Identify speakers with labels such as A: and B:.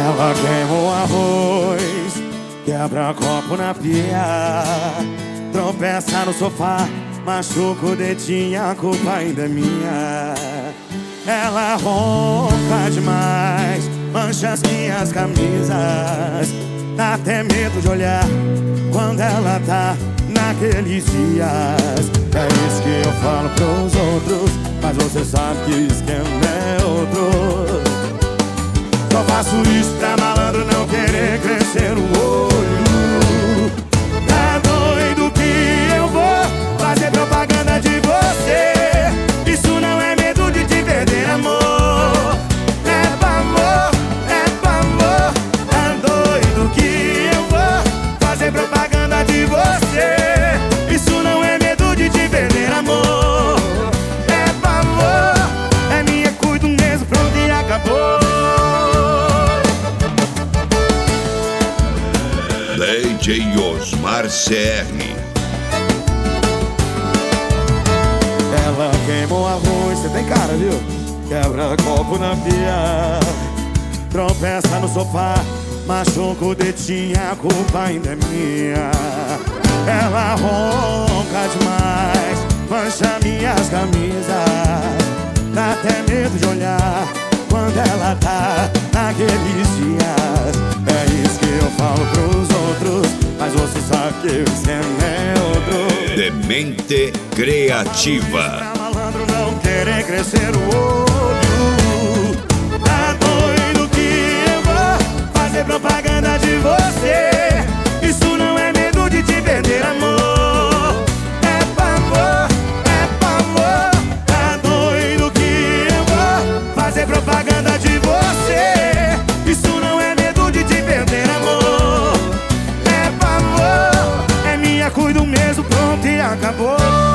A: Ela queima o arroz, quebra copo na pia, tropeça no sofá, machuca o dedinho, a culpa ainda é minha. Ela ronca demais, mancha as minhas camisas, dá até medo de olhar quando ela tá naqueles dias. É isso que eu falo pros outros, mas você sabe que o esquema é outro. Só faço isso pra malandro não querer crescer o olho. Tá doido que eu vou fazer propaganda de você? Isso não é medo de te perder, amor. É pavor, é pavor. Tá doido que eu vou fazer propaganda de você? Isso não é medo de te perder, amor. É pavor, é minha, cuido mesmo, pronto e acabou.
B: DJ Osmar CR.
A: Ela queima o arroz, cê tem cara, viu? Quebra copo na pia, tropeça no sofá, machuca o dedinho, a culpa ainda é minha. Ela ronca demais, mancha minhas camisas, dá até medo de olhar quando ela tá naqueles dias. É isso que eu falo pros outros, mas você sabe que o esquema é outro.
B: Demente Criativa.
A: Pra malandro não querer crescer o olho. Tá doido que eu vou fazer propaganda de você? Isso não é medo de te perder, amor. É pavor, é pavor. Tá doido que eu vou fazer propaganda de você? Isso não é medo de te perder, amor. É pavor, é minha, cuido mesmo, pronto e acabou.